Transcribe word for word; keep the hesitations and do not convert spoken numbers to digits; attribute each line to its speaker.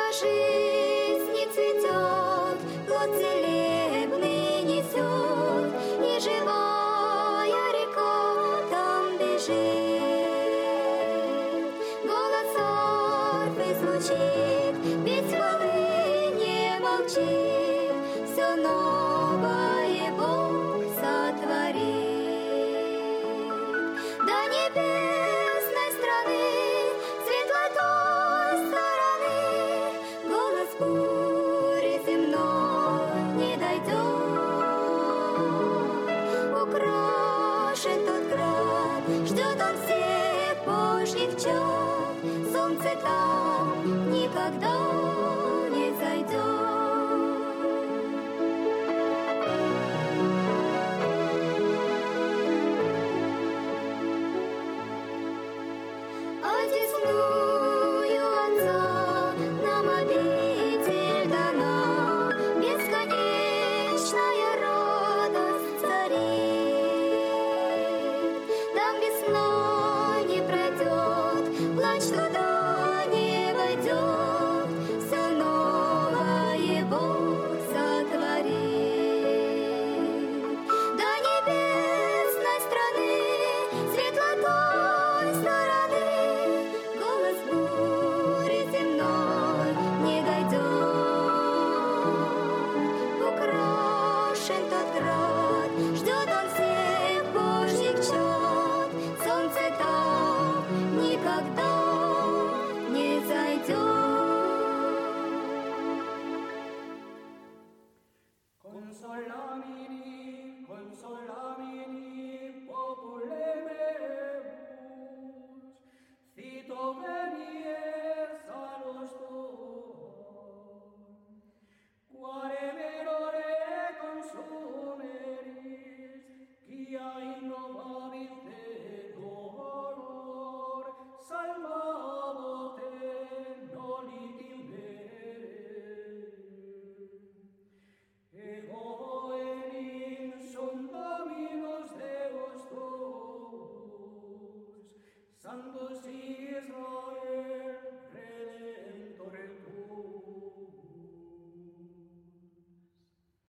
Speaker 1: жизнь не цветет, плод целебный несет, и живая река там бежит. Голос арфы звучит, петь хвалы не молчит, все новое Бог сотворит. До небесной страны, светлой той стороны, голос бури земной не дойдет. Украшен тот край, ждет он всех божьих чад, солнце там никогда не зайдет. Одесную Отца нам обитель дана, бесконечная радость царит. Там весна не пройдет, плач туда не войдет, все новое Бог сотворит. До небесной страны, светлотой стороны, голос бури земной не дойдет. Украшен тот град, ждет он всех божьих чад, солнце там никогда не зайдет.
Speaker 2: Consolamini, consolamini, popule mebus, cito venier salus tuum, quare verore consumeris, quia innovabit te dolor, salvavote nolit impere. Ego enim sum Dominus Deus tuus, Sanctus Israel.